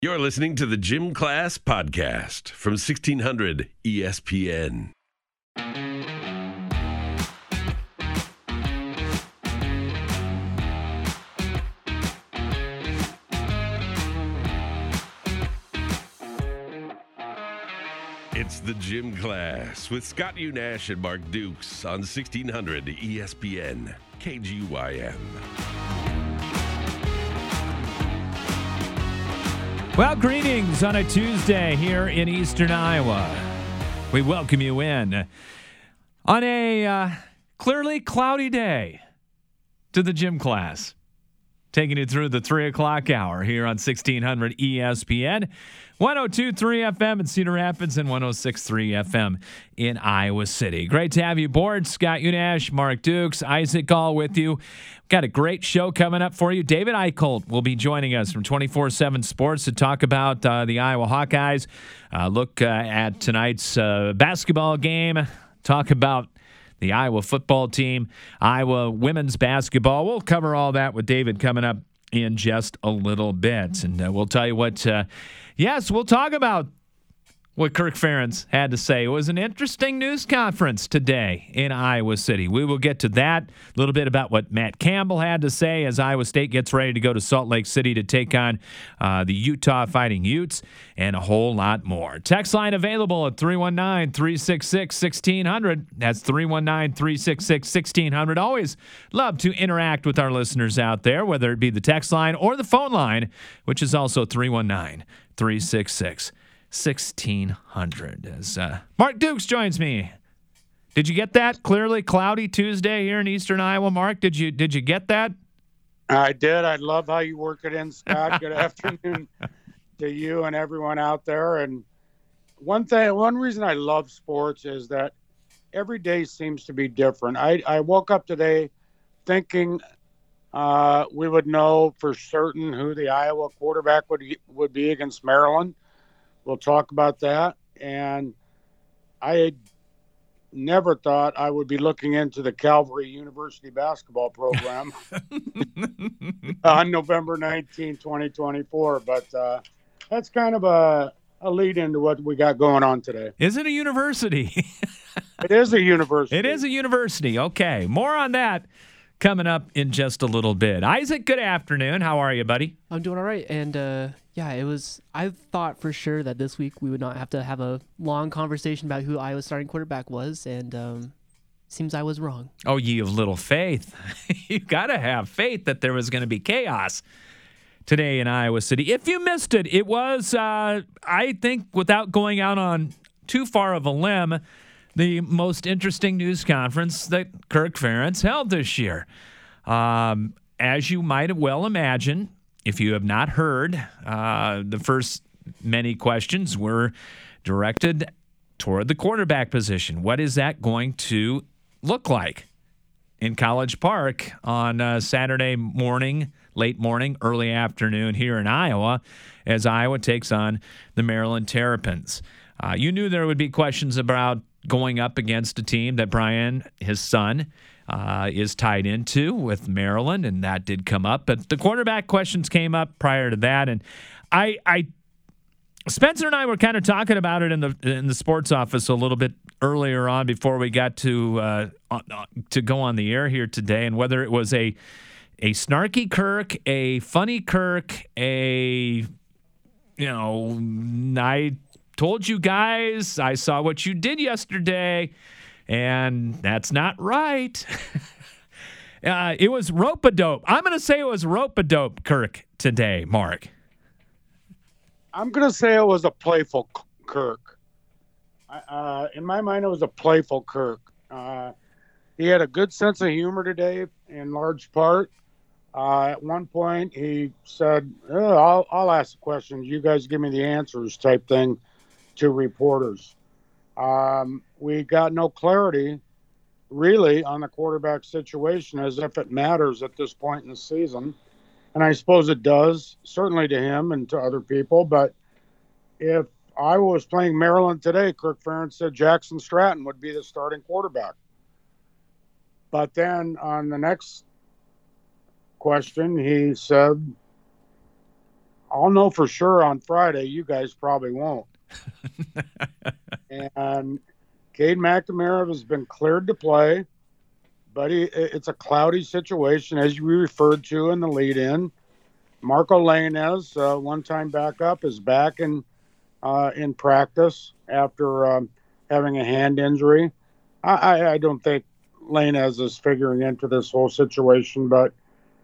You're listening to the Gym Class Podcast from 1600 ESPN. It's the Gym Class with Scott Unash and Mark Dukes on 1600 ESPN KGYM. Well, greetings on a Tuesday here in Eastern Iowa. We welcome you in on a clearly cloudy day to the Gym Class. Taking you through the 3 o'clock hour here on 1600 ESPN, 102.3 FM in Cedar Rapids and 106.3 FM in Iowa City. Great to have you aboard. Scott Unash, Mark Dukes, Isaac all with you. Got a great show coming up for you. David Eicholt will be joining us from 24/7 Sports to talk about the Iowa Hawkeyes. Look at tonight's basketball game. Talk about the Iowa football team, Iowa women's basketball. We'll cover all that with David coming up in just a little bit. And we'll tell you what, yes, we'll talk about what Kirk Ferentz had to say. It was an interesting news conference today in Iowa City. We will get to that, a little bit about what Matt Campbell had to say as Iowa State gets ready to go to Salt Lake City to take on the Utah Fighting Utes, and a whole lot more. Text line available at 319-366-1600. That's 319-366-1600. Always love to interact with our listeners out there, whether it be the text line or the phone line, which is also 319-366-1600. As Mark Dukes joins me. Did you get that? Clearly cloudy Tuesday here in Eastern Iowa. Mark, did you get that? I did. I love how you work it in, Scott. Good afternoon to you and everyone out there. And one reason I love sports is that every day seems to be different. I woke up today thinking we would know for certain who the Iowa quarterback would be against Maryland. We'll talk about that. And I never thought I would be looking into the Calvary University basketball program on November 19, 2024. But that's kind of a lead into what we got going on today. Is it a university? It is a university. It is a university. Okay. More on that coming up in just a little bit. Isaac, good afternoon. How are you, buddy? I'm doing all right. And I thought for sure that this week we would not have to have a long conversation about who Iowa's starting quarterback was, and seems I was wrong. Oh, ye of little faith. You got to have faith that there was going to be chaos today in Iowa City. If you missed it, it was, I think, without going out on too far of a limb, the most interesting news conference that Kirk Ferentz held this year. As you might well imagine, if you have not heard, the first many questions were directed toward the quarterback position. What is that going to look like in College Park on Saturday morning, late morning, early afternoon here in Iowa as Iowa takes on the Maryland Terrapins? You knew there would be questions about going up against a team that Brian, his son, is tied into with Maryland, and that did come up. But the quarterback questions came up prior to that, and Spencer and I were kind of talking about it in the sports office a little bit earlier on before we got to go on the air here today, and whether it was a snarky Kirk, a funny Kirk, I told you guys, I saw what you did yesterday, and that's not right. It was rope-a-dope. I'm going to say it was rope-a-dope Kirk today, Mark. I'm going to say it was a playful Kirk. In my mind, it was a playful Kirk. He had a good sense of humor today in large part. At one point, he said, I'll ask the questions. You guys give me the answers type thing to reporters. We got no clarity, really, on the quarterback situation, as if it matters at this point in the season. And I suppose it does, certainly to him and to other people. But if Iowa was playing Maryland today, Kirk Ferentz said Jackson Stratton would be the starting quarterback. But then on the next question, he said, I'll know for sure on Friday. You guys probably won't. And Cade McNamara has been cleared to play, but it's a cloudy situation, as you referred to in the lead-in. Marco Lainez, one-time backup, is back in practice after having a hand injury. I don't think Lainez is figuring into this whole situation, but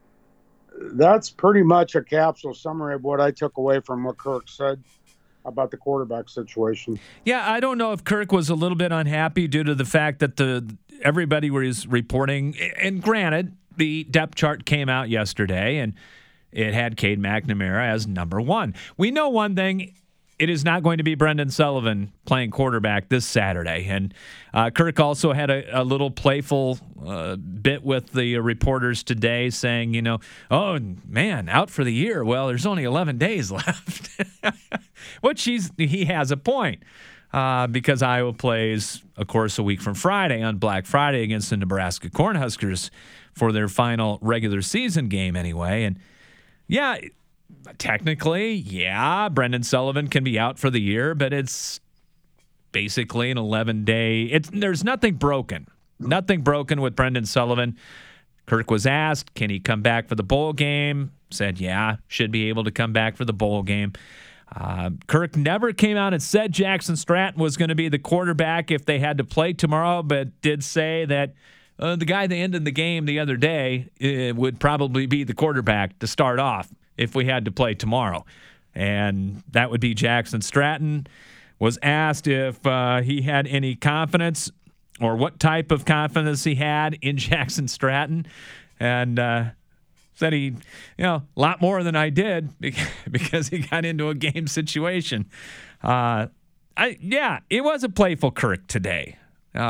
that's pretty much a capsule summary of what I took away from what Kirk said about the quarterback situation. Yeah, I don't know if Kirk was a little bit unhappy due to the fact that everybody was reporting, and granted, the depth chart came out yesterday, and it had Cade McNamara as number one. We know one thing. It is not going to be Brendan Sullivan playing quarterback this Saturday. And Kirk also had a little playful bit with the reporters today saying, oh, man, out for the year. Well, there's only 11 days left, which he has a point because Iowa plays, of course, a week from Friday on Black Friday against the Nebraska Cornhuskers for their final regular season game anyway. And, yeah, technically, Brendan Sullivan can be out for the year, but it's basically an 11-day. There's nothing broken. Nothing broken with Brendan Sullivan. Kirk was asked, can he come back for the bowl game? Said, should be able to come back for the bowl game. Kirk never came out and said Jackson Stratton was going to be the quarterback if they had to play tomorrow, but did say that the guy that ended the game the other day would probably be the quarterback to start off if we had to play tomorrow. And that would be Jackson Stratton. Was asked if he had any confidence or what type of confidence he had in Jackson Stratton. And said he, a lot more than I did because he got into a game situation. It was a playful Kirk today.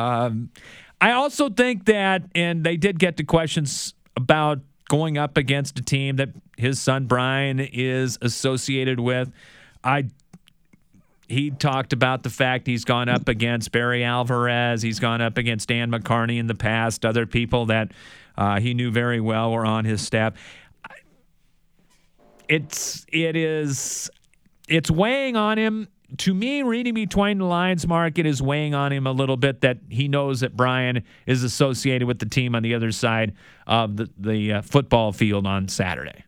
I also think that, and they did get to questions about going up against a team that his son Brian is associated with. He talked about the fact he's gone up against Barry Alvarez. He's gone up against Dan McCarney in the past. Other people that he knew very well were on his staff. It's weighing on him. To me, reading between the lines, Mark, it is weighing on him a little bit that he knows that Brian is associated with the team on the other side of the football field on Saturday.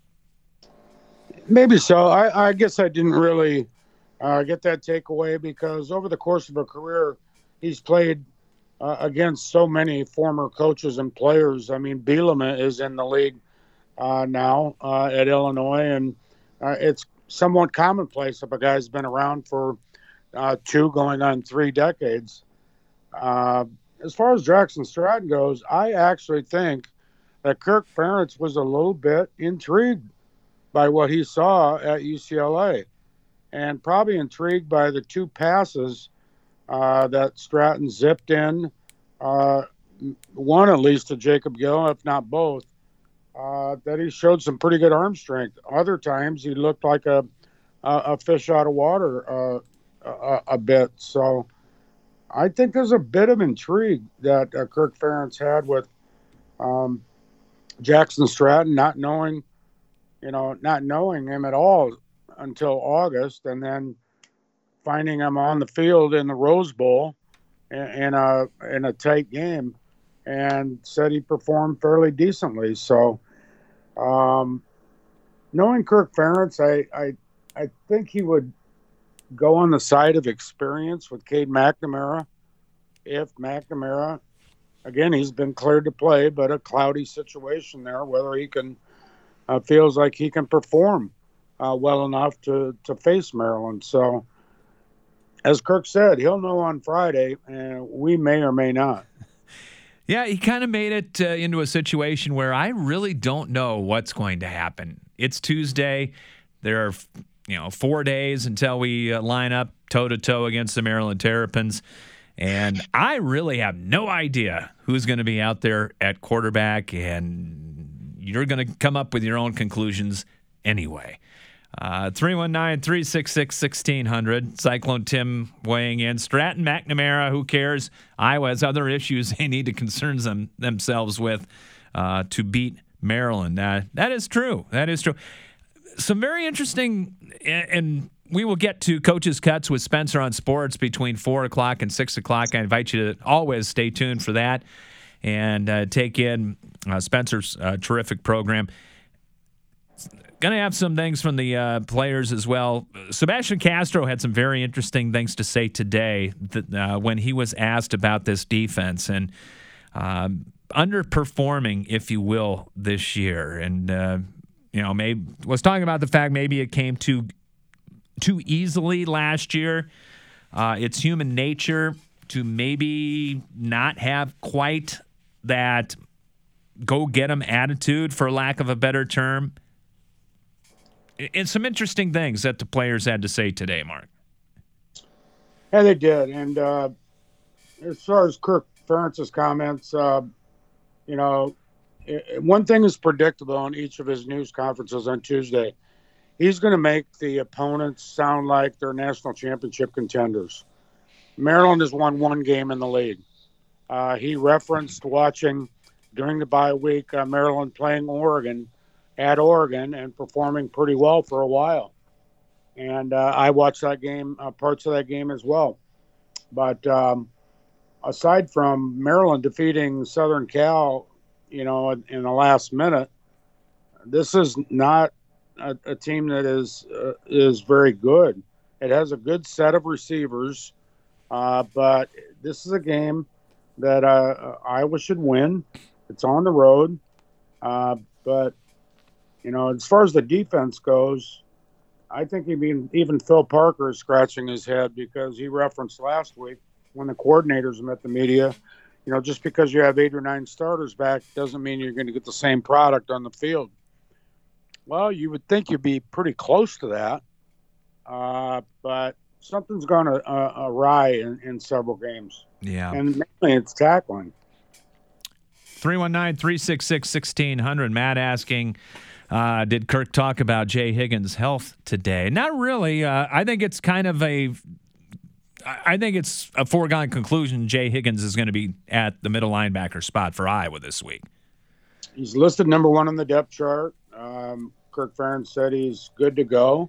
Maybe so. I guess I didn't really get that takeaway because over the course of a career, he's played against so many former coaches and players. I mean, Bielema is in the league now at Illinois, and it's somewhat commonplace if a guy's been around for 2 going on 3 decades. As far as Jackson Stratton goes, I actually think that Kirk Ferentz was a little bit intrigued by what he saw at UCLA and probably intrigued by the 2 passes that Stratton zipped in, one at least to Jacob Gill, if not both. That he showed some pretty good arm strength. Other times he looked like a fish out of water a bit. So I think there's a bit of intrigue that Kirk Ferentz had with Jackson Stratton, not knowing him at all until August, and then finding him on the field in the Rose Bowl in a tight game. And said he performed fairly decently. So, knowing Kirk Ferentz, I think he would go on the side of experience with Cade McNamara. If McNamara, again, he's been cleared to play, but a cloudy situation there, whether he can feels like he can perform well enough to face Maryland. So, as Kirk said, he'll know on Friday, and we may or may not. Yeah, he kind of made it into a situation where I really don't know what's going to happen. It's Tuesday. There are, 4 days until we line up toe-to-toe against the Maryland Terrapins. And I really have no idea who's going to be out there at quarterback, and you're going to come up with your own conclusions anyway. 319-366-1600. Cyclone Tim weighing in. Stratton, McNamara, who cares? Iowa has other issues they need to concern themselves with to beat Maryland. That is true. That is true. some very interesting, and we will get to Coach's Cuts with Spencer on Sports between 4 o'clock and 6 o'clock. I invite you to always stay tuned for that and take in Spencer's terrific program. Going to have some things from the players as well. Sebastian Castro had some very interesting things to say today when he was asked about this defense and underperforming, if you will, this year. And, maybe was talking about the fact maybe it came too easily last year. It's human nature to maybe not have quite that go-get-'em attitude, for lack of a better term. And some interesting things that the players had to say today, Mark. Yeah, they did. And as far as Kirk Ferentz's comments, one thing is predictable on each of his news conferences on Tuesday. He's going to make the opponents sound like they're national championship contenders. Maryland has won one game in the league. He referenced watching during the bye week Maryland playing Oregon at Oregon and performing pretty well for a while. And I watched that game, parts of that game as well. But aside from Maryland defeating Southern Cal, in the last minute, this is not a team that is very good. It has a good set of receivers, but this is a game that Iowa should win. It's on the road, but as far as the defense goes, I think even Phil Parker is scratching his head because he referenced last week when the coordinators met the media, just because you have 8 or 9 starters back doesn't mean you're going to get the same product on the field. Well, you would think you'd be pretty close to that, but something's going to awry in several games. Yeah. And mainly it's tackling. 319-366-1600. Matt asking, did Kirk talk about Jay Higgins' health today? Not really. I think it's a foregone conclusion Jay Higgins is going to be at the middle linebacker spot for Iowa this week. He's listed number 1 on the depth chart. Kirk Ferentz said he's good to go,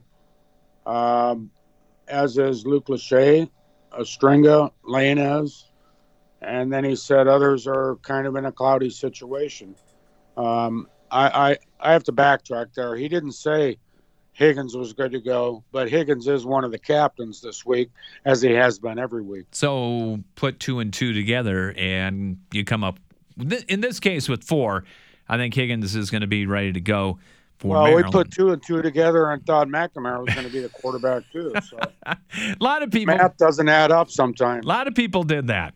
as is Luke Lachey, Ostrenga, Lainez, and then he said others are kind of in a cloudy situation. I have to backtrack there. He didn't say Higgins was good to go, but Higgins is one of the captains this week, as he has been every week. So put 2 and 2 together, and you come up, in this case, with 4. I think Higgins is going to be ready to go for Maryland. We put 2 and 2 together and thought McNamara was going to be the quarterback too. So a lot of people, math doesn't add up sometimes. A lot of people did that.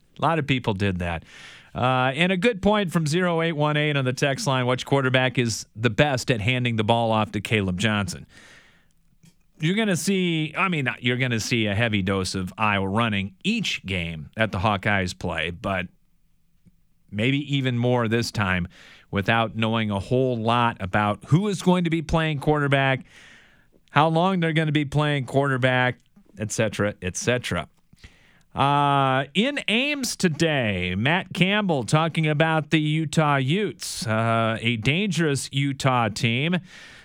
And a good point from 0818 on the text line, which quarterback is the best at handing the ball off to Caleb Johnson? You're going to see a heavy dose of Iowa running each game that the Hawkeyes play, but maybe even more this time without knowing a whole lot about who is going to be playing quarterback, how long they're going to be playing quarterback, et cetera, et cetera. In Ames today, Matt Campbell talking about the Utah Utes, a dangerous Utah team.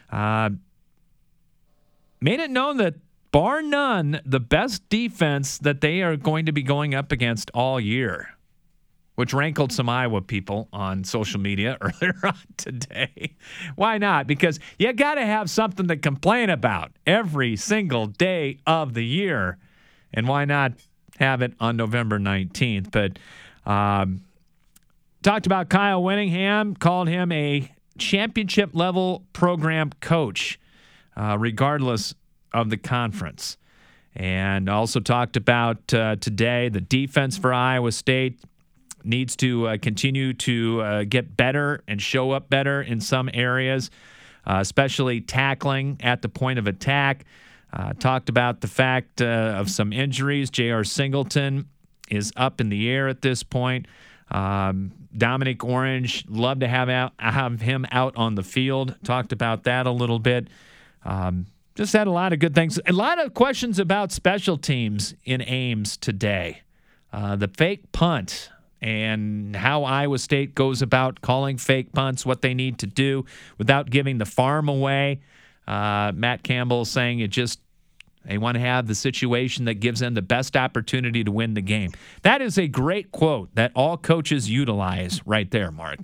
Made it known that, bar none, the best defense that they are going to be going up against all year, which rankled some Iowa people on social media earlier on today. Why not? Because you got to have something to complain about every single day of the year. And why not have it on November 19th? But talked about Kyle Whittingham, called him a championship-level program coach, regardless of the conference. And also talked about today the defense for Iowa State needs to continue to get better and show up better in some areas, especially tackling at the point of attack. Talked about the fact of some injuries. J.R. Singleton is up in the air at this point. Dominic Orange, love to have him out on the field. Talked about that a little bit. Just had a lot of good things. A lot of questions about special teams in Ames today. The fake punt and how Iowa State goes about calling fake punts, what they need to do without giving the farm away. Matt Campbell saying they want to have the situation that gives them the best opportunity to win the game. That is a great quote that all coaches utilize right there, Mark.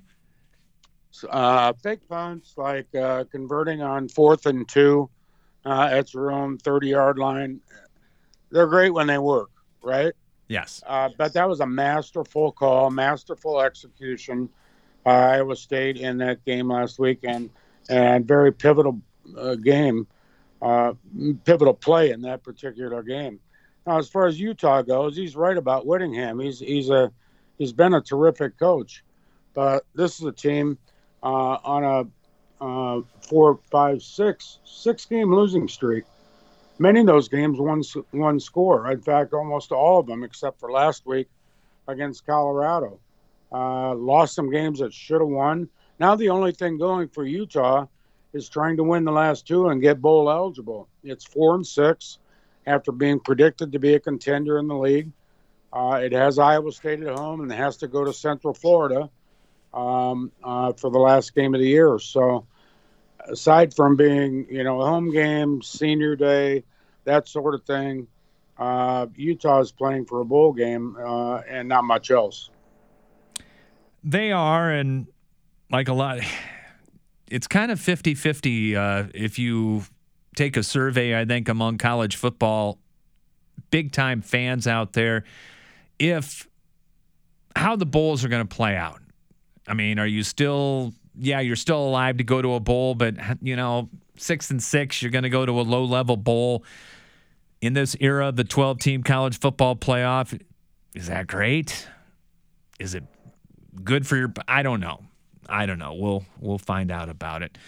Fake punts like converting on 4th and 2 at your own 30-yard line. They're great when they work, right? Yes. But that was a masterful call, masterful execution. Iowa State in that game last weekend, and very pivotal game, pivotal play in that particular game. Now, as far as Utah goes, he's right about Whittingham. He's been a terrific coach, but this is a team on a 4, 5, 6-game losing streak. Many of those games one score. In fact, almost all of them, except for last week against Colorado. Lost some games that should have won. Now the only thing going for Utah is trying to win the last 2 and get bowl eligible. It's 4-6 after being predicted to be a contender in the league. It has Iowa State at home and it has to go to Central Florida for the last game of the year. So aside from being, a home game, senior day, that sort of thing, Utah is playing for a bowl game and not much else. They are, and like a lot, it's kind of 50-50 if you take a survey, I think, among college football big-time fans out there, how the bowls are going to play out. I mean, are you still, you're still alive to go to a bowl, but, 6-6, you're going to go to a low-level bowl. In this era of the 12-team college football playoff, is that great? Is it good for your? I don't know. We'll find out about it.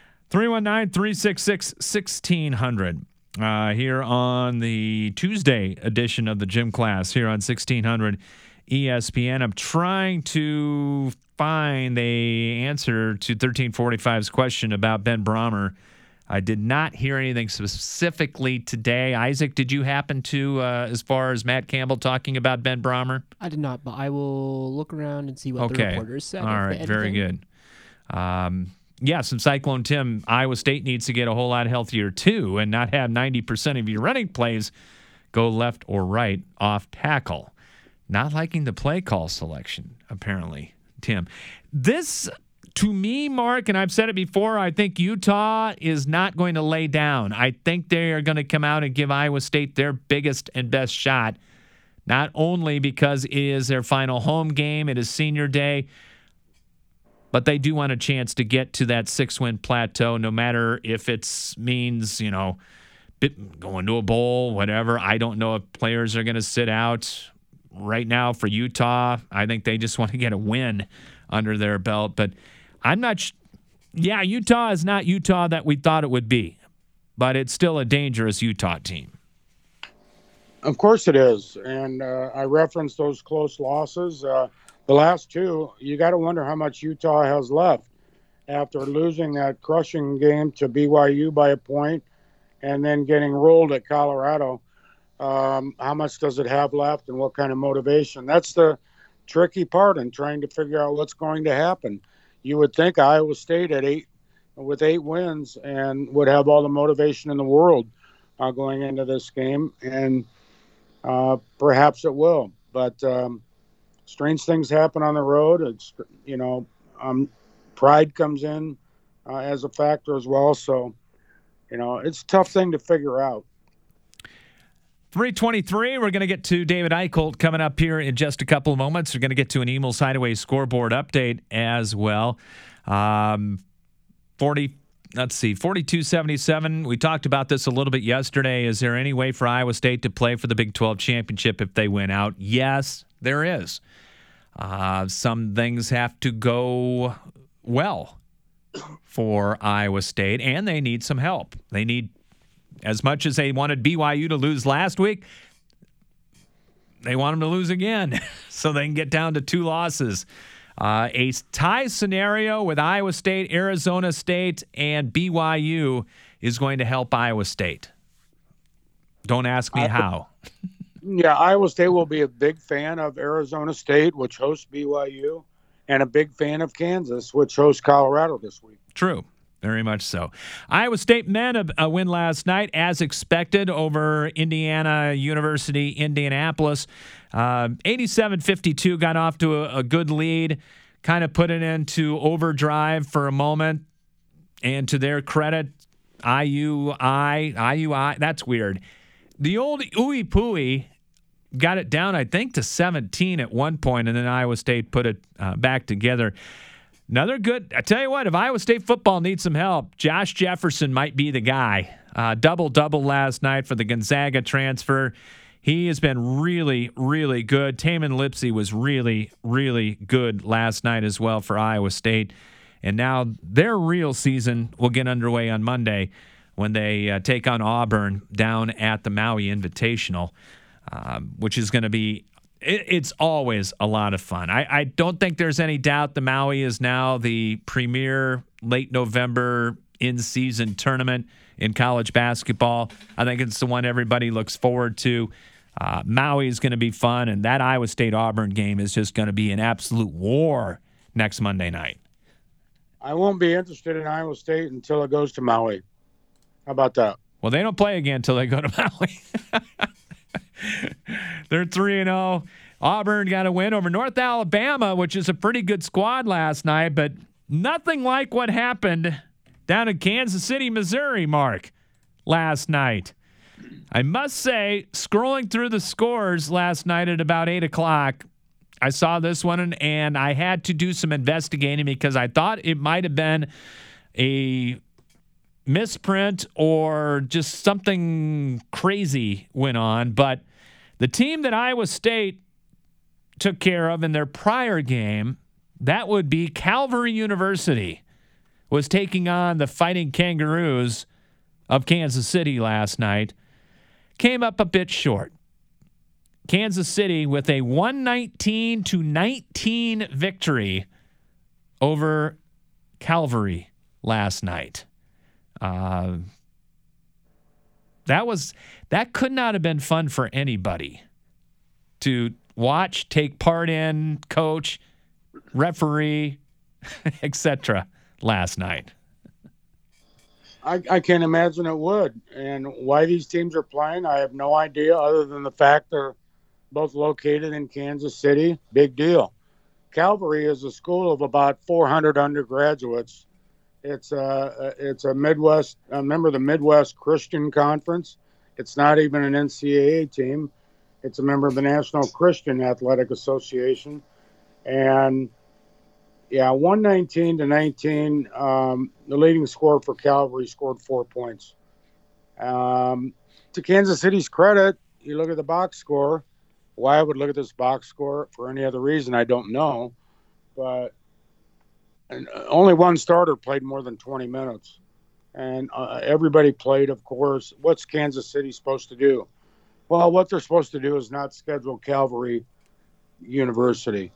319-366-1600 here on the Tuesday edition of the Gym Class here on 1600 ESPN. I'm trying to find the answer to 1345's question about Ben Brahmer. I did not hear anything specifically today. Isaac, did you happen to, as far as Matt Campbell talking about Ben Brahmer? I did not, but I will look around and see what the reporters said. All right, very good. Some Cyclone Tim, Iowa State needs to get a whole lot healthier too and not have 90% of your running plays go left or right off tackle. Not liking the play call selection, apparently, Tim. This, to me, Mark, and I've said it before, I think Utah is not going to lay down. I think they are going to come out and give Iowa State their biggest and best shot, not only because it is their final home game, it is senior day, but they do want a chance to get to that 6-win plateau, no matter if it means, going to a bowl, whatever. I don't know if players are going to sit out. Right now for Utah, I think they just want to get a win under their belt, but I'm not Utah is not Utah that we thought it would be, but it's still a dangerous Utah team. Of course it is, and I referenced those close losses. The last 2, you got to wonder how much Utah has left after losing that crushing game to BYU by a point and then getting rolled at Colorado. How much does it have left and what kind of motivation? That's the tricky part in trying to figure out what's going to happen. You would think Iowa State with 8 wins and would have all the motivation in the world going into this game, and perhaps it will. But strange things happen on the road. It's pride comes in as a factor as well. So it's a tough thing to figure out. 3:23, we're going to get to David Eicholt coming up here in just a couple of moments. We're going to get to an Emil Sideaway scoreboard update as well. 42-77. We talked about this a little bit yesterday. Is there any way for Iowa State to play for the Big 12 championship if they win out? Yes, there is. Some things have to go well for Iowa State, and they need some help. They need, as much as they wanted BYU to lose last week, they want them to lose again so they can get down to 2 losses. A tie scenario with Iowa State, Arizona State, and BYU is going to help Iowa State. Don't ask me how. Yeah, Iowa State will be a big fan of Arizona State, which hosts BYU, and a big fan of Kansas, which hosts Colorado this week. True. Very much so. Iowa State men a win last night, as expected, over Indiana University, Indianapolis. 87-52, got off to a good lead, kind of put it into overdrive for a moment. And to their credit, IUI, that's weird. The old Ooey Pooey got it down, I think, to 17 at one point, and then Iowa State put it back together. Another good, I tell you what, if Iowa State football needs some help, Josh Jefferson might be the guy. Double-double last night for the Gonzaga transfer. He has been really, really good. Tamin Lipsey was really, really good last night as well for Iowa State. And now their real season will get underway on Monday when they take on Auburn down at the Maui Invitational, which is going to be, it's always a lot of fun. I don't think there's any doubt the Maui is now the premier late November in-season tournament in college basketball. I think it's the one everybody looks forward to. Maui is going to be fun, and that Iowa State-Auburn game is just going to be an absolute war next Monday night. I won't be interested in Iowa State until it goes to Maui. How about that? Well, they don't play again until they go to Maui. They're 3-0. Auburn got a win over North Alabama, which is a pretty good squad last night, but nothing like what happened down in Kansas City, Missouri, Mark, last night. I must say, scrolling through the scores last night at about 8 o'clock, I saw this one, and I had to do some investigating because I thought it might have been a misprint or just something crazy went on. But the team that Iowa State took care of in their prior game, that would be Calvary University, was taking on the Fighting Kangaroos of Kansas City last night. Came up a bit short. Kansas City with a 119-19 victory over Calvary last night. That could not have been fun for anybody to watch, take part in, coach, referee, etc. last night. I can't imagine it would. And why these teams are playing, I have no idea other than the fact they're both located in Kansas City. Big deal. Calvary is a school of about 400 undergraduates. It's a Midwest, a member of the Midwest Christian Conference. It's not even an NCAA team. It's a member of the National Christian Athletic Association. And, yeah, 119-19, the leading scorer for Calvary scored 4 points. To Kansas City's credit, you look at the box score. Why I would look at this box score for any other reason, I don't know. But only one starter played more than 20 minutes. And everybody played, of course. What's Kansas City supposed to do? Well, what they're supposed to do is not schedule Calvary University.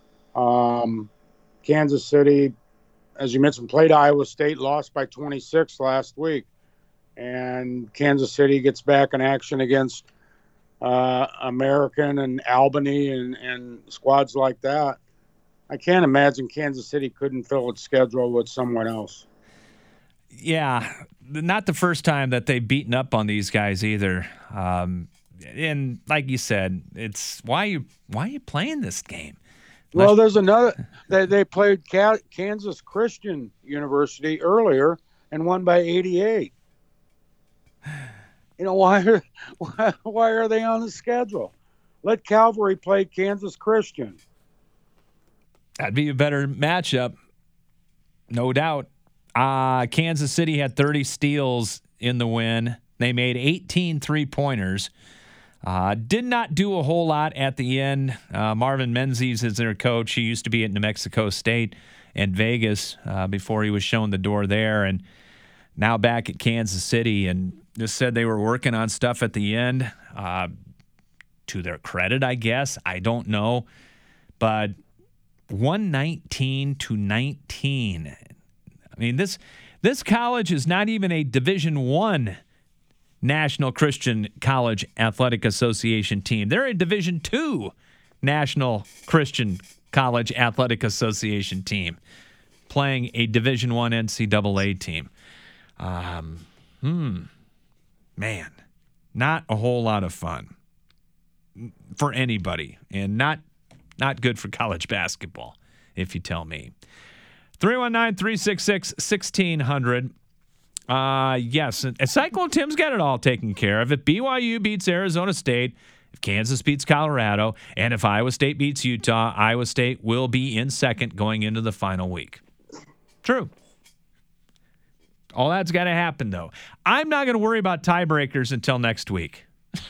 Kansas City, as you mentioned, played Iowa State, lost by 26 last week. And Kansas City gets back in action against American and Albany and squads like that. I can't imagine Kansas City couldn't fill its schedule with someone else. Yeah, not the first time that they've beaten up on these guys either. And like you said, it's why are you playing this game? Well, there's another. They played Kansas Christian University earlier and won by 88. You know, why are they on the schedule? Let Calvary play Kansas Christian. That'd be a better matchup, no doubt. Kansas City had 30 steals in the win. They made 18 three-pointers. Did not do a whole lot at the end. Marvin Menzies is their coach. He used to be at New Mexico State and Vegas before he was shown the door there, and now back at Kansas City, and just said they were working on stuff at the end. To their credit, I guess. I don't know. But 119-19. I mean, this college is not even a Division I National Christian College Athletic Association team. They're a Division II National Christian College Athletic Association team. playing a Division I NCAA team. Man, not a whole lot of fun for anybody, and not good for college basketball, if you tell me. 319-366-1600. Yes, and Cyclone Tim's got it all taken care of. If BYU beats Arizona State, if Kansas beats Colorado, and if Iowa State beats Utah, Iowa State will be in second going into the final week. True. All that's got to happen, though. I'm not going to worry about tiebreakers until next week.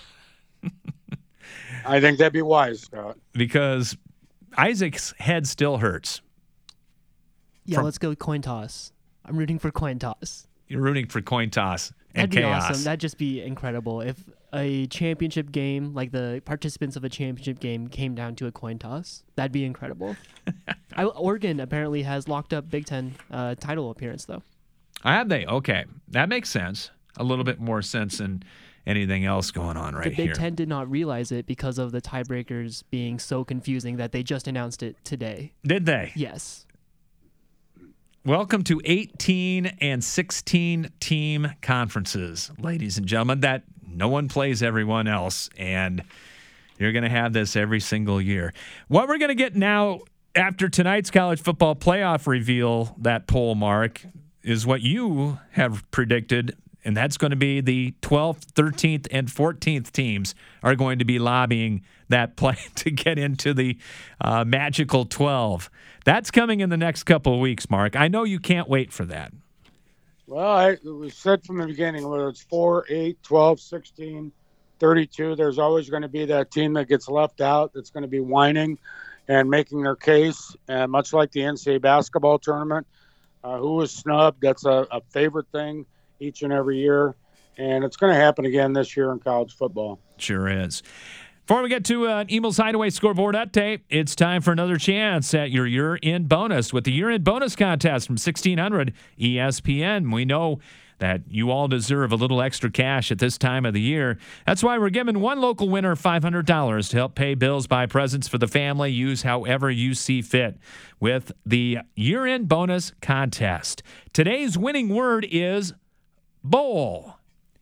I think that'd be wise, Scott. Because Isaac's head still hurts. Yeah, let's go coin toss. I'm rooting for coin toss. You're rooting for coin toss and That'd chaos. be awesome. That'd just be incredible if a championship game, like the participants of a championship game, came down to a coin toss. That'd be incredible. Oregon apparently has locked up Big Ten title appearance, though. Have they? Okay. That makes sense. A little bit more sense than anything else going on right here. The Big Ten did not realize it because of the tiebreakers being so confusing that they just announced it today. Did they? Yes. Welcome to 18 and 16 team conferences, ladies and gentlemen. That no one plays everyone else, and you're going to have this every single year. What we're going to get now after tonight's college football playoff reveal, that poll, Mark, is what you have predicted, and that's going to be the 12th, 13th, and 14th teams are going to be lobbying that play to get into the magical 12. That's coming in the next couple of weeks, Mark. I know you can't wait for that. Well, it was said from the beginning, whether it's 4, 8, 12, 16, 32, there's always going to be that team that gets left out that's going to be whining and making their case, and much like the NCAA basketball tournament. Who was snubbed? That's a favorite thing each and every year, and it's going to happen again this year in college football. Sure is. Before we get to an Eagles Hideaway scoreboard update, it's time for another chance at your year-end bonus with the year-end bonus contest from 1600 ESPN. We know that you all deserve a little extra cash at this time of the year. That's why we're giving one local winner $500 to help pay bills, buy presents for the family, use however you see fit with the year-end bonus contest. Today's winning word is bowl.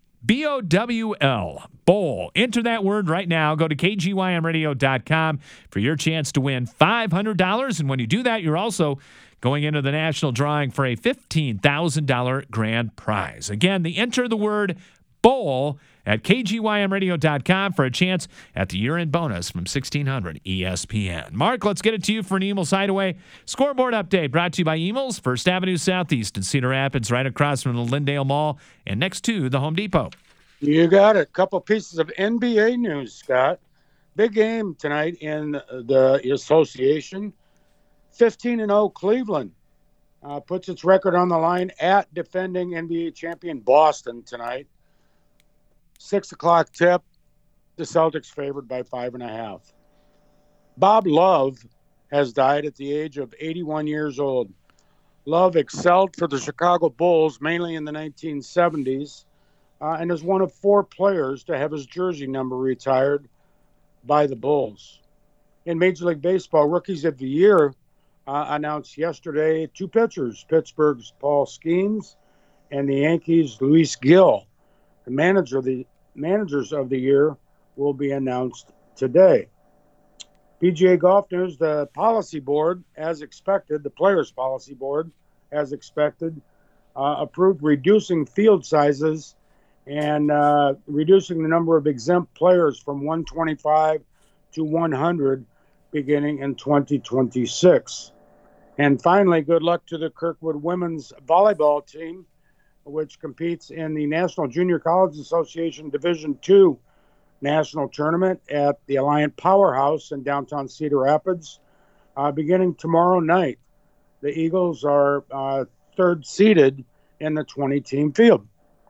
BOWL, bowl. Enter that word right now. Go to KGYMradio.com for your chance to win $500. And when you do that, you're also going into the national drawing for a $15,000 grand prize. Again, enter the word bowl at KGYMradio.com for a chance at the year-end bonus from 1600 ESPN. Mark, let's get it to you for an Emils Hideaway scoreboard update brought to you by Emils, First Avenue Southeast in Cedar Rapids, right across from the Lindale Mall and next to the Home Depot. You got it. Couple pieces of NBA news, Scott. Big game tonight in the association. 15-0 Cleveland puts its record on the line at defending NBA champion Boston tonight. 6 o'clock tip. The Celtics favored by 5.5. Bob Love has died at the age of 81 years old. Love excelled for the Chicago Bulls mainly in the 1970s and is one of 4 players to have his jersey number retired by the Bulls. In Major League Baseball, Rookies of the Year announced yesterday 2 pitchers, Pittsburgh's Paul Skeens and the Yankees' Luis Gil. The managers of the year will be announced today. PGA Golf News, the policy board, as expected, the Players Policy Board, as expected, approved reducing field sizes and reducing the number of exempt players from 125 to 100 beginning in 2026. And finally, good luck to the Kirkwood women's volleyball team, which competes in the National Junior College Association Division II National Tournament at the Alliant Powerhouse in downtown Cedar Rapids, beginning tomorrow night. The Eagles are third seeded in the 20-team field.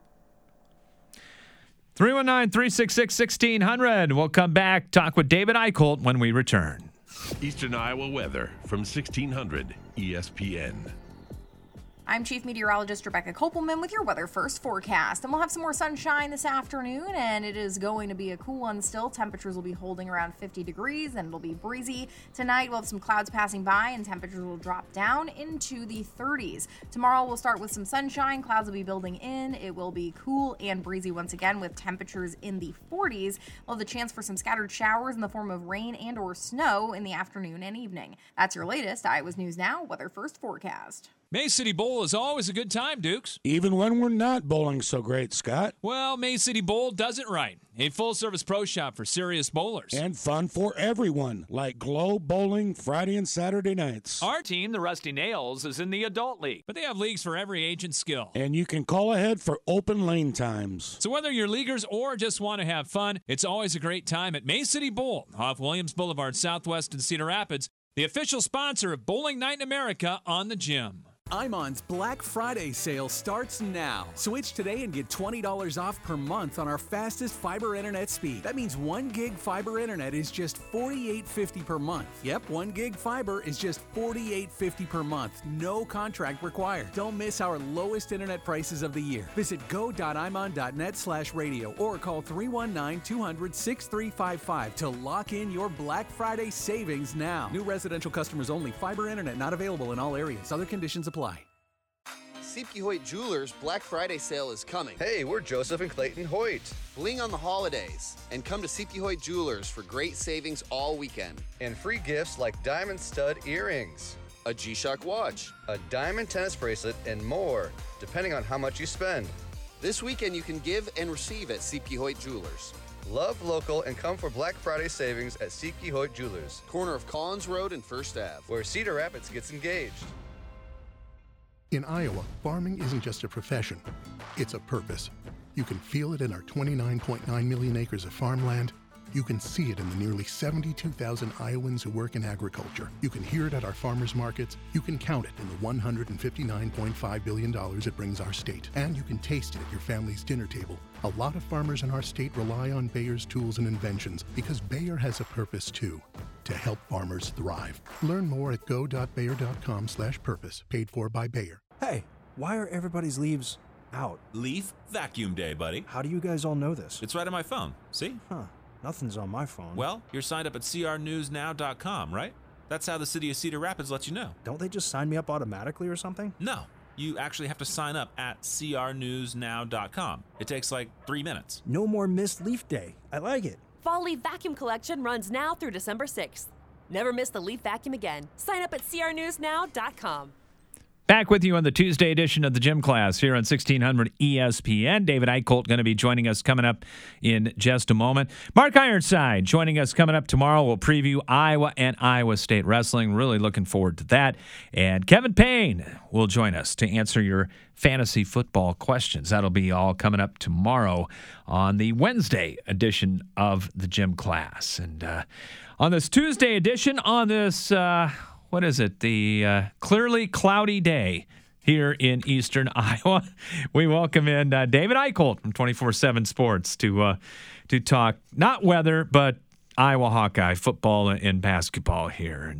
319-366-1600. We'll come back, talk with David Eicholt when we return. Eastern Iowa weather from 1600 ESPN. I'm Chief Meteorologist Rebecca Kopelman with your Weather First forecast. And we'll have some more sunshine this afternoon, and it is going to be a cool one still. Temperatures will be holding around 50 degrees, and it'll be breezy. Tonight, we'll have some clouds passing by, and temperatures will drop down into the 30s. Tomorrow, we'll start with some sunshine. Clouds will be building in. It will be cool and breezy once again with temperatures in the 40s. We'll have the chance for some scattered showers in the form of rain and or snow in the afternoon and evening. That's your latest Iowa's News Now Weather First forecast. May City Bowl is always a good time, Dukes. Even when we're not bowling so great, Scott. Well, May City Bowl does it right. A full-service pro shop for serious bowlers. And fun for everyone, like Glow Bowling Friday and Saturday nights. Our team, the Rusty Nails, is in the adult league. But they have leagues for every age and skill. And you can call ahead for open lane times. So whether you're leaguers or just want to have fun, it's always a great time at May City Bowl off Williams Boulevard Southwest in Cedar Rapids, the official sponsor of Bowling Night in America on the Gym. Imon's Black Friday sale starts now. Switch today and get $20 off per month on our fastest fiber internet speed. That means 1 gig fiber internet is just $48.50 per month. Yep, 1 gig fiber is just $48.50 per month. No contract required. Don't miss our lowest internet prices of the year. Visit go.imon.net/radio or call 319-200-6355 to lock in your Black Friday savings now. New residential customers only. Fiber internet not available in all areas. Other conditions apply. Siepke Hoyt Jewelers Black Friday sale is coming. Hey, we're Joseph and Clayton Hoyt. Bling on the holidays. And come to Siepke Hoyt Jewelers for great savings all weekend. And free gifts like diamond stud earrings, a G-Shock watch, a diamond tennis bracelet, and more, depending on how much you spend. This weekend you can give and receive at Siepke Hoyt Jewelers. Love local and come for Black Friday savings at Siepke Hoyt Jewelers. Corner of Collins Road and First Ave. Where Cedar Rapids gets engaged. In Iowa, farming isn't just a profession, it's a purpose. You can feel it in our 29.9 million acres of farmland. You can see it in the nearly 72,000 Iowans who work in agriculture. You can hear it at our farmers markets. You can count it in the $159.5 billion it brings our state. And you can taste it at your family's dinner table. A lot of farmers in our state rely on Bayer's tools and inventions because Bayer has a purpose too, to help farmers thrive. Learn more at go.bayer.com/purpose, paid for by Bayer. Hey, why are everybody's leaves out? Leaf Vacuum Day, buddy. How do you guys all know this? It's right on my phone. See? Huh. Nothing's on my phone. Well, you're signed up at crnewsnow.com, right? That's how the city of Cedar Rapids lets you know. Don't they just sign me up automatically or something? No. You actually have to sign up at crnewsnow.com. It takes like 3 minutes. No more missed leaf day. I like it. Fall Leaf Vacuum Collection runs now through December 6th. Never miss the leaf vacuum again. Sign up at crnewsnow.com. Back with you on the Tuesday edition of the Gym Class here on 1600 ESPN. David Eicholt going to be joining us coming up in just a moment. Mark Ironside joining us coming up tomorrow. We'll preview Iowa and Iowa State wrestling. Really looking forward to that. And Kevin Payne will join us to answer your fantasy football questions. That'll be all coming up tomorrow on the Wednesday edition of the Gym Class. And on this Tuesday edition, on this... what is it? The clearly cloudy day here in eastern Iowa. We welcome in David Eicholt from 24/7 Sports to talk not weather but Iowa Hawkeye football and basketball here.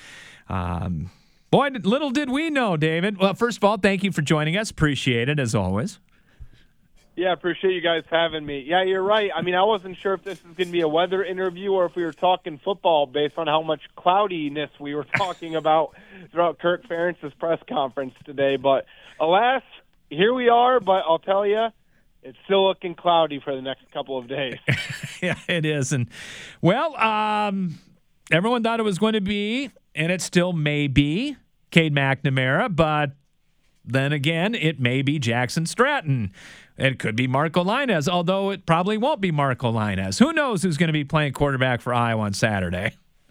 And boy, little did we know, David. Well, first of all, thank you for joining us. Appreciate it as always. Yeah, appreciate you guys having me. Yeah, you're right. I mean, I wasn't sure if this was going to be a weather interview or if we were talking football based on how much cloudiness we were talking about throughout Kirk Ferentz's press conference today. But alas, here we are. But I'll tell you, it's still looking cloudy for the next couple of days. Yeah, it is. And, well, everyone thought it was going to be, and it still may be, Cade McNamara, but then again, it may be Jackson Stratton. It could be Marco Lainez, although it probably won't be Marco Lainez. Who knows who's going to be playing quarterback for Iowa on Saturday?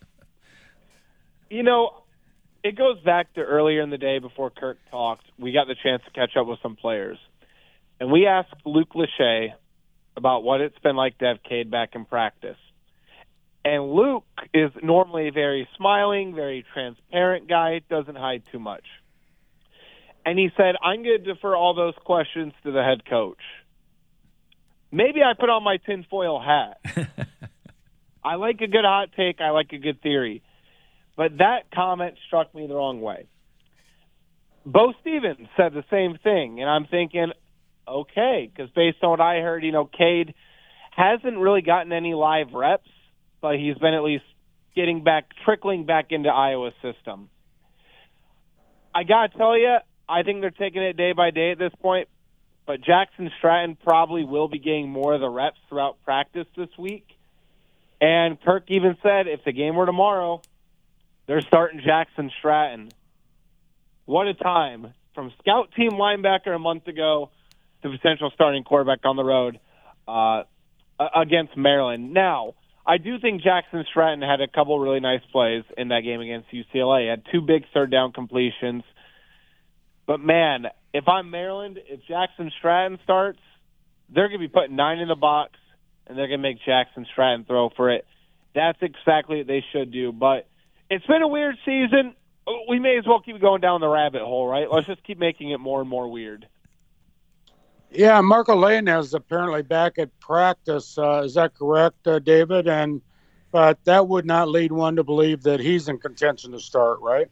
You know, it goes back to earlier in the day before Kirk talked. We got the chance to catch up with some players. And we asked Luke Lachey about what it's been like to have Cade back in practice. And Luke is normally a very smiling, very transparent guy, doesn't hide too much. And he said, I'm going to defer all those questions to the head coach. Maybe I put on my tinfoil hat. I like a good hot take. I like a good theory. But that comment struck me the wrong way. Bo Stevens said the same thing, and I'm thinking, okay, because based on what I heard, Cade hasn't really gotten any live reps, but he's been at least trickling back into Iowa's system. I got to tell you, I think they're taking it day by day at this point, but Jackson Stratton probably will be getting more of the reps throughout practice this week. And Kirk even said if the game were tomorrow, they're starting Jackson Stratton. What a time. From scout team linebacker a month ago to potential starting quarterback on the road against Maryland. Now, I do think Jackson Stratton had a couple really nice plays in that game against UCLA. He had 2 big third down completions. But, man, if I'm Maryland, if Jackson Stratton starts, they're going to be putting 9 in the box, and they're going to make Jackson Stratton throw for it. That's exactly what they should do. But it's been a weird season. We may as well keep going down the rabbit hole, right? Let's just keep making it more and more weird. Yeah, Marco Lainez is apparently back at practice. Is that correct, David? But that would not lead one to believe that he's in contention to start, right?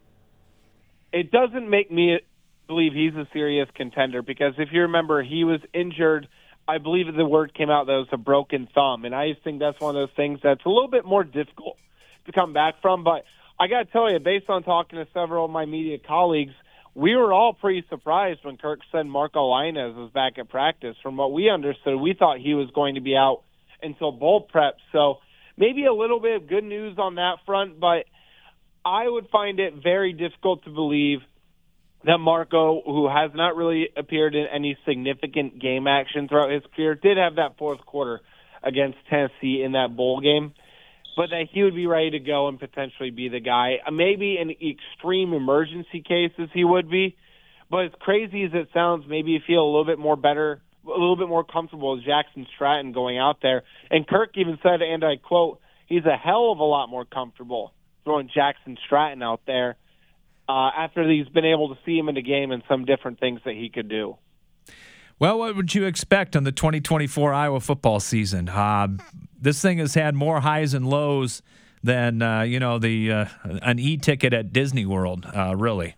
It doesn't make me believe he's a serious contender because if you remember, he was injured. I believe the word came out that it was a broken thumb, and I just think that's one of those things that's a little bit more difficult to come back from. But I got to tell you, based on talking to several of my media colleagues, we were all pretty surprised when Kirk said Marco Lainez was back at practice. From what we understood, we thought he was going to be out until bowl prep. So maybe a little bit of good news on that front, but I would find it very difficult to believe that Marco, who has not really appeared in any significant game action throughout his career, did have that fourth quarter against Tennessee in that bowl game, but that he would be ready to go and potentially be the guy. Maybe in extreme emergency cases he would be, but as crazy as it sounds, maybe you feel a little bit more better, a little bit more comfortable with Jackson Stratton going out there. And Kirk even said, and I quote, he's a hell of a lot more comfortable throwing Jackson Stratton out there after he's been able to see him in the game and some different things that he could do. Well, what would you expect on the 2024 Iowa football season? This thing has had more highs and lows than an e-ticket at Disney World. Really.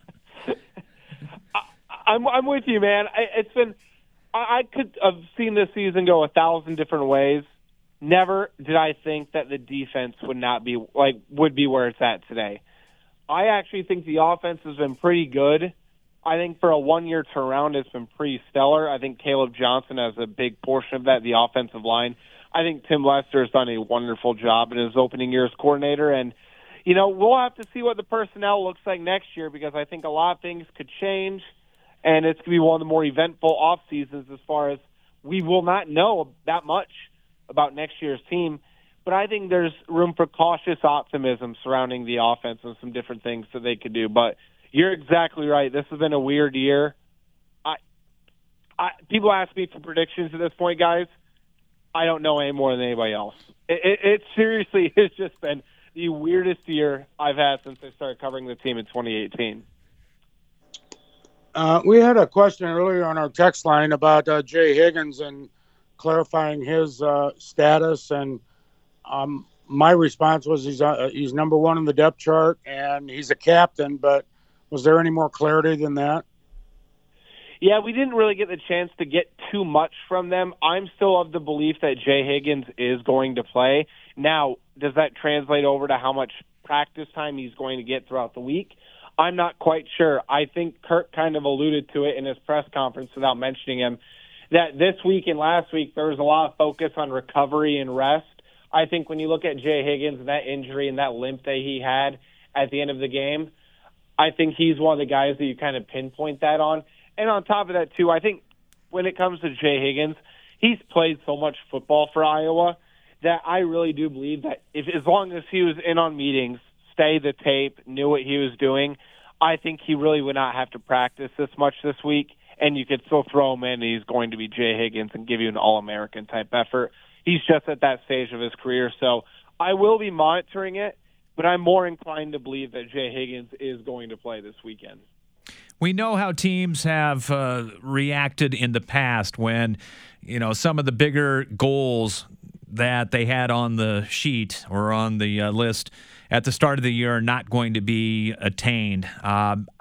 I'm with you, man. It's been. I could have seen this season go 1,000 different ways. Never did I think that the defense would be where it's at today. I actually think the offense has been pretty good. I think for a one-year turnaround, it's been pretty stellar. I think Caleb Johnson has a big portion of that, the offensive line. I think Tim Lester has done a wonderful job in his opening year as coordinator. And, we'll have to see what the personnel looks like next year because I think a lot of things could change, and it's going to be one of the more eventful off seasons as far as we will not know that much about next year's team. But I think there's room for cautious optimism surrounding the offense and some different things that they could do. But you're exactly right. This has been a weird year. People ask me for predictions at this point, guys. I don't know any more than anybody else. It seriously has just been the weirdest year I've had since I started covering the team in 2018. We had a question earlier on our text line about Jay Higgins and clarifying his status, and my response was he's number one in the depth chart and he's a captain, but was there any more clarity than that? Yeah, we didn't really get the chance to get too much from them. I'm still of the belief that Jay Higgins is going to play. Now, does that translate over to how much practice time he's going to get throughout the week? I'm not quite sure. I think Kirk kind of alluded to it in his press conference without mentioning him, that this week and last week there was a lot of focus on recovery and rest. I think when you look at Jay Higgins and that injury and that limp that he had at the end of the game, I think he's one of the guys that you kind of pinpoint that on. And on top of that, too, I think when it comes to Jay Higgins, he's played so much football for Iowa that I really do believe that as long as he was in on meetings, studied the tape, knew what he was doing, I think he really would not have to practice this much this week, and you could still throw him in, and he's going to be Jay Higgins and give you an All-American type effort. He's just at that stage of his career, so I will be monitoring it, but I'm more inclined to believe that Jay Higgins is going to play this weekend. We know how teams have reacted in the past when, some of the bigger goals that they had on the sheet or on the list at the start of the year are not going to be attained. I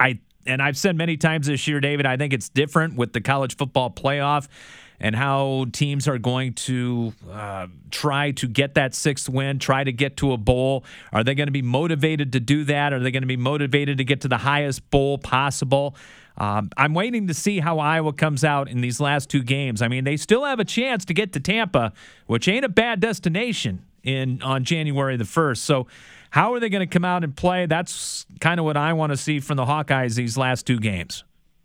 And I've said many times this year, David, I think it's different with the college football playoff and how teams are going to try to get that 6th win, try to get to a bowl. Are they going to be motivated to do that? Are they going to be motivated to get to the highest bowl possible? I'm waiting to see how Iowa comes out in these last 2 games. I mean, they still have a chance to get to Tampa, which ain't a bad destination on January the 1st. So how are they going to come out and play? That's kind of what I want to see from the Hawkeyes these last 2 games.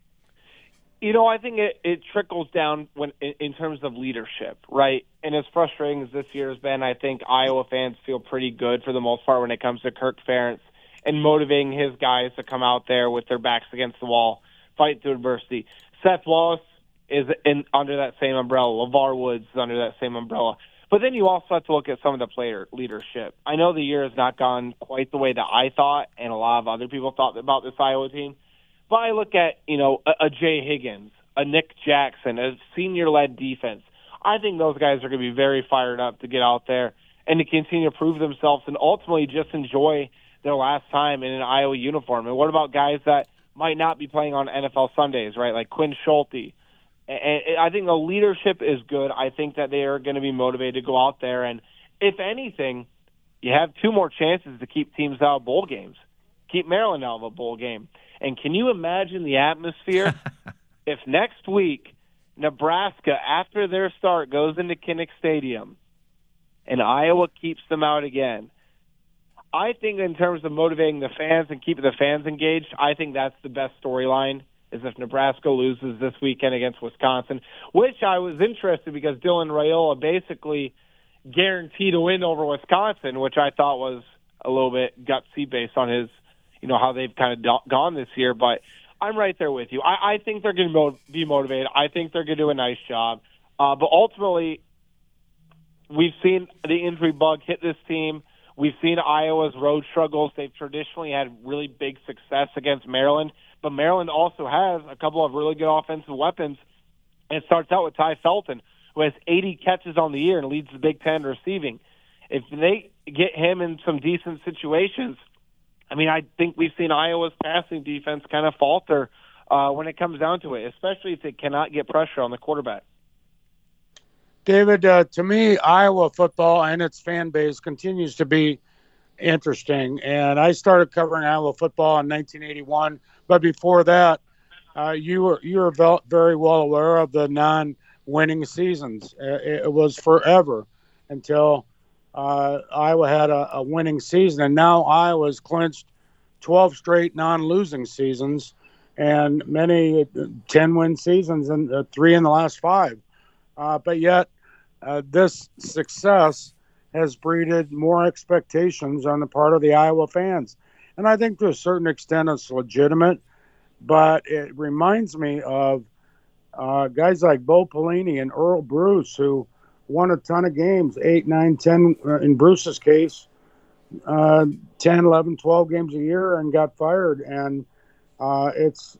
I think it trickles down in terms of leadership, right? And as frustrating as this year has been, I think Iowa fans feel pretty good for the most part when it comes to Kirk Ferentz and motivating his guys to come out there with their backs against the wall, fight through adversity. Seth Wallace is under that same umbrella. LeVar Woods is under that same umbrella. But then you also have to look at some of the player leadership. I know the year has not gone quite the way that I thought and a lot of other people thought about this Iowa team. But I look at, a Jay Higgins, a Nick Jackson, a senior-led defense. I think those guys are going to be very fired up to get out there and to continue to prove themselves and ultimately just enjoy their last time in an Iowa uniform. And what about guys that might not be playing on NFL Sundays, right, like Quinn Schulte? And I think the leadership is good. I think that they are going to be motivated to go out there. And if anything, you have 2 more chances to keep teams out of bowl games, keep Maryland out of a bowl game. And can you imagine the atmosphere if next week Nebraska, after their start, goes into Kinnick Stadium and Iowa keeps them out again? I think in terms of motivating the fans and keeping the fans engaged, I think that's the best storyline, is if Nebraska loses this weekend against Wisconsin, which I was interested because Dylan Raiola basically guaranteed a win over Wisconsin, which I thought was a little bit gutsy based on his, how they've kind of gone this year. But I'm right there with you. I think they're going to be motivated. I think they're going to do a nice job. But ultimately, we've seen the injury bug hit this team. We've seen Iowa's road struggles. They've traditionally had really big success against Maryland, but Maryland also has a couple of really good offensive weapons. And it starts out with Ty Felton, who has 80 catches on the year and leads the Big Ten receiving. If they get him in some decent situations, I think we've seen Iowa's passing defense kind of falter when it comes down to it, especially if they cannot get pressure on the quarterback. David, to me, Iowa football and its fan base continues to be interesting. And I started covering Iowa football in 1981. But before that, you were very well aware of the non-winning seasons. It was forever until Iowa had a winning season. And now Iowa's clinched 12 straight non-losing seasons and many 10-win seasons and 3 in the last 5. But yet, this success has breeded more expectations on the part of the Iowa fans. And I think to a certain extent it's legitimate, but it reminds me of guys like Bo Pelini and Earl Bruce, who won a ton of games, 8, 9, 10, in Bruce's case, 10, 11, 12 games a year and got fired. And it's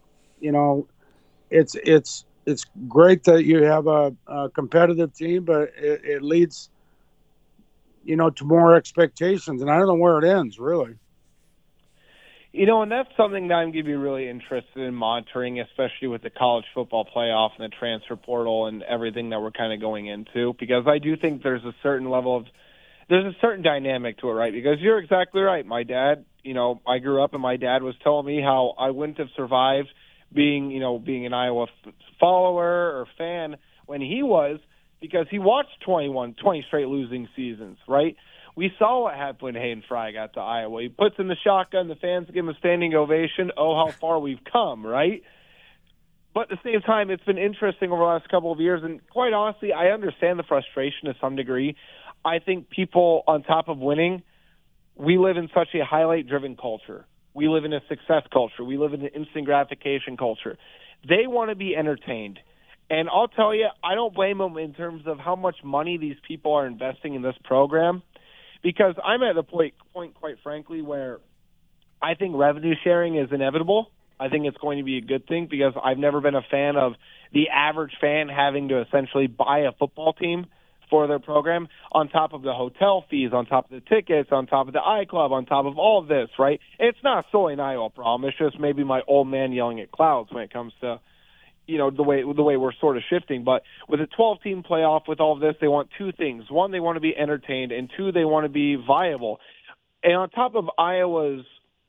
great that you have a competitive team, but it leads, to more expectations. And I don't know where it ends, really. And that's something that I'm going to be really interested in monitoring, especially with the college football playoff and the transfer portal and everything that we're kind of going into, because I do think there's a certain dynamic to it, right? Because you're exactly right. My dad, I grew up and my dad was telling me how I wouldn't have survived being an Iowa follower or fan when he was, because he watched 20 straight losing seasons, right? We saw what happened when Hayden Fry got to Iowa. He puts in the shotgun, the fans give him a standing ovation. Oh, how far we've come, right? But at the same time, it's been interesting over the last couple of years, and quite honestly, I understand the frustration to some degree. I think people, on top of winning, we live in such a highlight-driven culture. We live in a success culture. We live in an instant gratification culture. They want to be entertained. And I'll tell you, I don't blame them in terms of how much money these people are investing in this program, because I'm at the point, quite frankly, where I think revenue sharing is inevitable. I think it's going to be a good thing, because I've never been a fan of the average fan having to essentially buy a football team for their program, on top of the hotel fees, on top of the tickets, on top of the iClub, on top of all of this, right? It's not solely an Iowa problem. It's just maybe my old man yelling at clouds when it comes to, the way we're sort of shifting. But with a 12-team playoff, with all of this, they want two things. One, they want to be entertained, and two, they want to be viable. And on top of Iowa's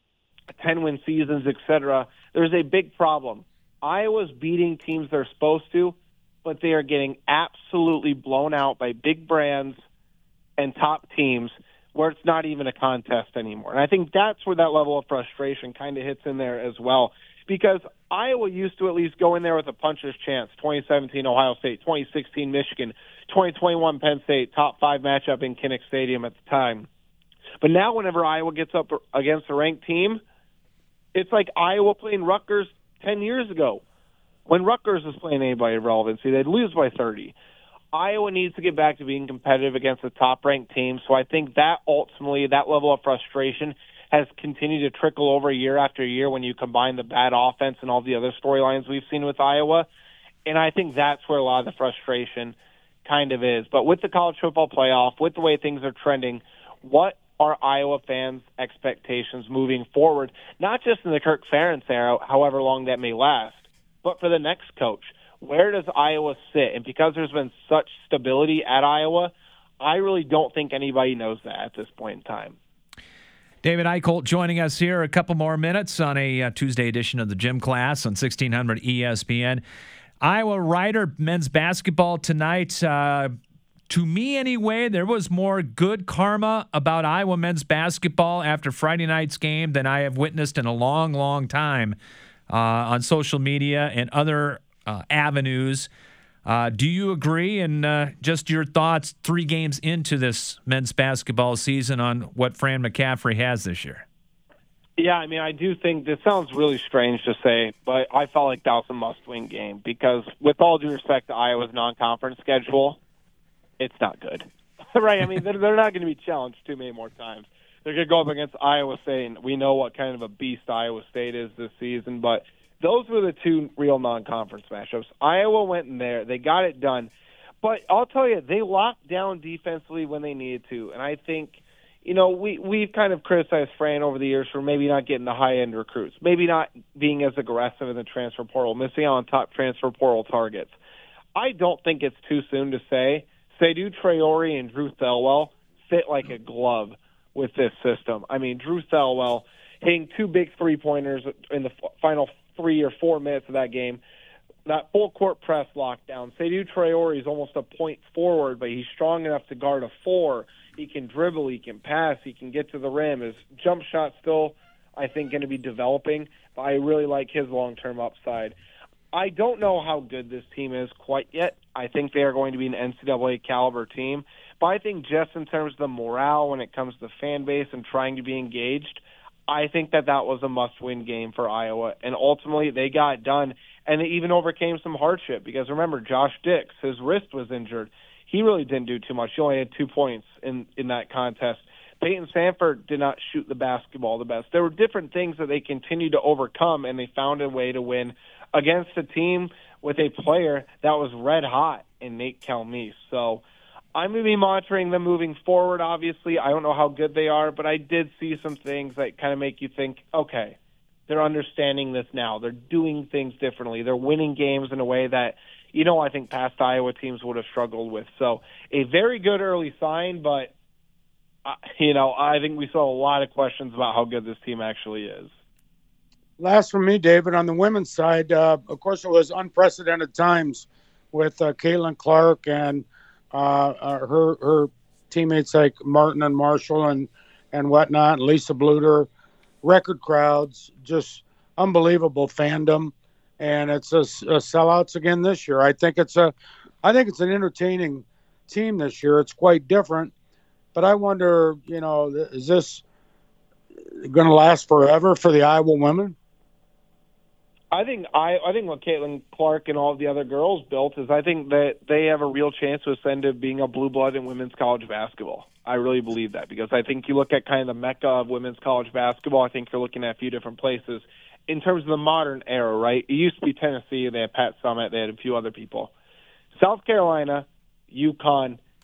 10-win seasons, et cetera, there's a big problem. Iowa's beating teams they're supposed to, but they are getting absolutely blown out by big brands and top teams where it's not even a contest anymore. And I think that's where that level of frustration kind of hits in there as well, because Iowa used to at least go in there with a puncher's chance. 2017 Ohio State, 2016 Michigan, 2021 Penn State, top 5 matchup in Kinnick Stadium at the time. But now whenever Iowa gets up against a ranked team, it's like Iowa playing Rutgers 10 years ago. When Rutgers was playing anybody of relevancy, they'd lose by 30. Iowa needs to get back to being competitive against the top-ranked team, so I think that ultimately, that level of frustration has continued to trickle over year after year when you combine the bad offense and all the other storylines we've seen with Iowa, and I think that's where a lot of the frustration kind of is. But with the college football playoff, with the way things are trending, what are Iowa fans' expectations moving forward, not just in the Kirk Ferentz era, however long that may last, but for the next coach? Where does Iowa sit? And because there's been such stability at Iowa, I really don't think anybody knows that at this point in time. David Eicholt joining us here a couple more minutes on a Tuesday edition of the Gym Class on 1600 ESPN. Iowa Rider men's basketball tonight. To me, anyway, there was more good karma about Iowa men's basketball after Friday night's game than I have witnessed in a long, long time on social media and other avenues. Do you agree? And just your thoughts 3 games into this men's basketball season on what Fran McCaffrey has this year. Yeah, I mean, I do think this sounds really strange to say, but I felt like that was a must-win game because with all due respect to Iowa's non-conference schedule, it's not good. Right? I mean, they're not going to be challenged too many more times. They're going to go up against Iowa State, and we know what kind of a beast Iowa State is this season, but those were the 2 real non-conference matchups. Iowa went in there. They got it done. But I'll tell you, they locked down defensively when they needed to, and I think – we've kind of criticized Fran over the years for maybe not getting the high-end recruits, maybe not being as aggressive in the transfer portal, missing out on top transfer portal targets. I don't think it's too soon to say Seydou Traore and Drew Thelwell fit like a glove with this system. I mean, Drew Thelwell hitting 2 big three-pointers in the final 3 or 4 minutes of that game, that full-court press lockdown. Seydou Traore is almost a point forward, but he's strong enough to guard a 4. He can dribble, he can pass, he can get to the rim. His jump shot's still, I think, going to be developing, but I really like his long-term upside. I don't know how good this team is quite yet. I think they are going to be an NCAA caliber team, but I think just in terms of the morale when it comes to the fan base and trying to be engaged, I think that was a must-win game for Iowa, and ultimately they got it done, and they even overcame some hardship because, remember, Josh Dix, his wrist was injured. He really didn't do too much. He only had 2 points in that contest. Peyton Sanford did not shoot the basketball the best. There were different things that they continued to overcome, and they found a way to win against a team with a player that was red hot in Nate Calmese. So I'm going to be monitoring them moving forward, obviously. I don't know how good they are, but I did see some things that kind of make you think, okay, they're understanding this now. They're doing things differently. They're winning games in a way that, I think past Iowa teams would have struggled with. So a very good early sign, but, I think we saw a lot of questions about how good this team actually is. Last from me, David, on the women's side, of course, it was unprecedented times with Caitlin Clark and her teammates like Martin and Marshall and whatnot, and Lisa Bluter, record crowds, just unbelievable fandom. And it's a sellouts again this year. I think it's an entertaining team this year. It's quite different, but I wonder, is this going to last forever for the Iowa women? I think what Caitlin Clark and all of the other girls built is I think that they have a real chance to ascend to being a blue blood in women's college basketball. I really believe that because I think you look at kind of the mecca of women's college basketball. I think you're looking at a few different places. In terms of the modern era, right? It used to be Tennessee. They had Pat Summitt. They had a few other people. South Carolina, UConn,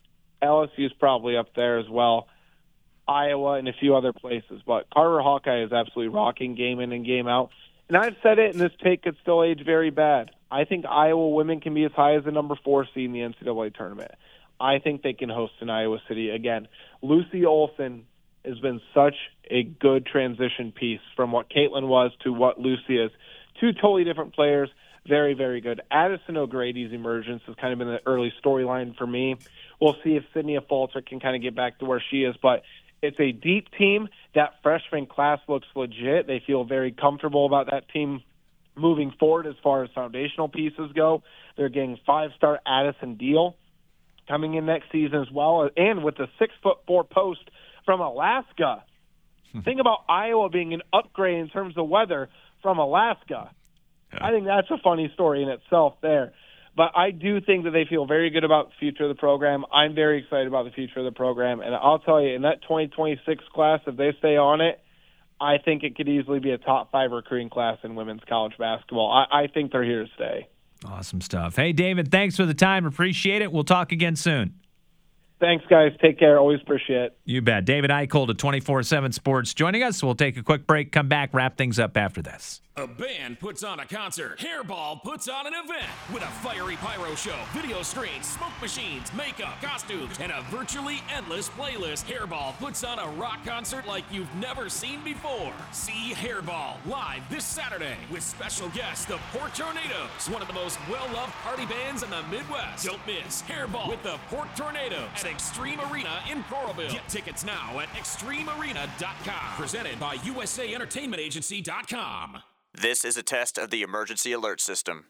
LSU's probably up there as well. Iowa and a few other places. But Carver Hawkeye is absolutely rocking game in and game out. And I've said it, and this take could still age very bad. I think Iowa women can be as high as the number 4 seed in the NCAA tournament. I think they can host in Iowa City again. Lucy Olson has been such a good transition piece from what Caitlin was to what Lucy is. Two totally different players, very, very good. Addison O'Grady's emergence has kind of been the early storyline for me. We'll see if Sydney Falter can kind of get back to where she is, but it's a deep team. That freshman class looks legit. They feel very comfortable about that team moving forward as far as foundational pieces go. They're getting 5-star Addison Deal coming in next season as well, and with the 6'4" post from Alaska. Think about Iowa being an upgrade in terms of weather from Alaska. I think that's a funny story in itself there. But I do think that they feel very good about the future of the program. I'm very excited about the future of the program. And I'll tell you, in that 2026 class, if they stay on it, I think it could easily be a top 5 recruiting class in women's college basketball. I think they're here to stay. Awesome stuff. Hey, David, thanks for the time. Appreciate it. We'll talk again soon. Thanks, guys. Take care. Always appreciate it. You bet. David Eichel to 24/7 Sports joining us. We'll take a quick break, come back, wrap things up after this. A band puts on a concert. Hairball puts on an event with a fiery pyro show, video screens, smoke machines, makeup, costumes, and a virtually endless playlist. Hairball puts on a rock concert like you've never seen before. See Hairball live this Saturday with special guests, the Port Tornadoes, one of the most well-loved party bands in the Midwest. Don't miss Hairball with the Port Tornadoes at Extreme Arena in Coralville. Get tickets now at extremearena.com. Presented by USAEntertainmentAgency.com. This is a test of the emergency alert system.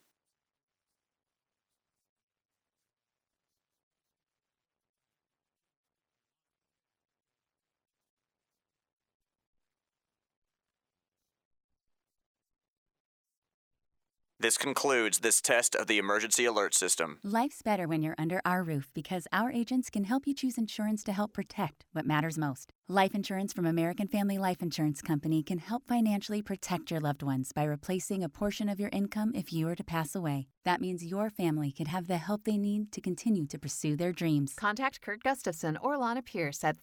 This concludes this test of the emergency alert system. Life's better when you're under our roof because our agents can help you choose insurance to help protect what matters most. Life insurance from American Family Life Insurance Company can help financially protect your loved ones by replacing a portion of your income if you were to pass away. That means your family could have the help they need to continue to pursue their dreams. Contact Kurt Gustafson or Lana Pierce at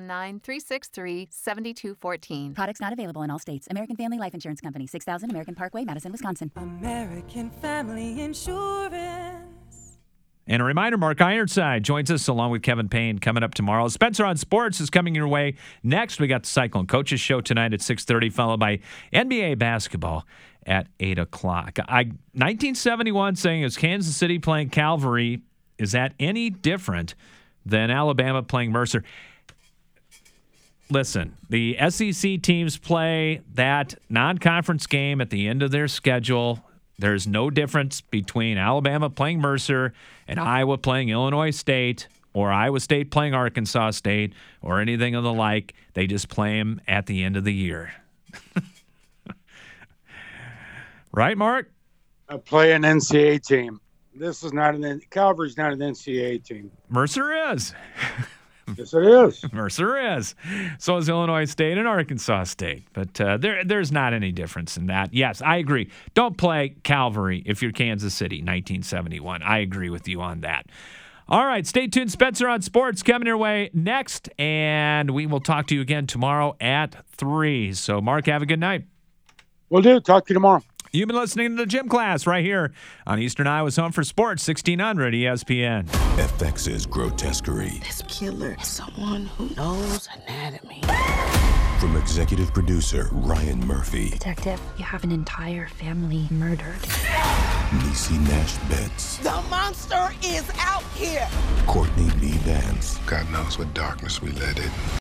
319-363-7214. Products not available in all states. American Family Life Insurance Company, 6000 American Parkway, Madison, Wisconsin. American Family Insurance. And a reminder, Mark Ironside joins us along with Kevin Payne coming up tomorrow. Spencer on Sports is coming your way next. We got the Cyclone Coaches Show tonight at 6:30, followed by NBA basketball at 8 o'clock. 1971 saying it's Kansas City playing Calvary. Is that any different than Alabama playing Mercer? Listen, the SEC teams play that non-conference game at the end of their schedule. There's no difference between Alabama playing Mercer and Iowa playing Illinois State or Iowa State playing Arkansas State or anything of the like. They just play them at the end of the year. Right, Mark? I play an NCAA team. This is not Calvary's not an NCAA team. Mercer is. Yes, it is. Mercer is. So is Illinois State and Arkansas State. But there's not any difference in that. Yes, I agree. Don't play Calvary if you're Kansas City, 1971. I agree with you on that. All right, stay tuned. Spencer on Sports coming your way next. And we will talk to you again tomorrow at 3. So, Mark, have a good night. Will do. Talk to you tomorrow. You've been listening to the Gym Class right here on Eastern Iowa's Home for Sports, 1600 ESPN. FX's Grotesquerie. This killer is someone who knows anatomy. From executive producer Ryan Murphy. Detective, you have an entire family murdered. Niecy Nash Betts. The monster is out here. Courtney B. Vance. God knows what darkness we let in.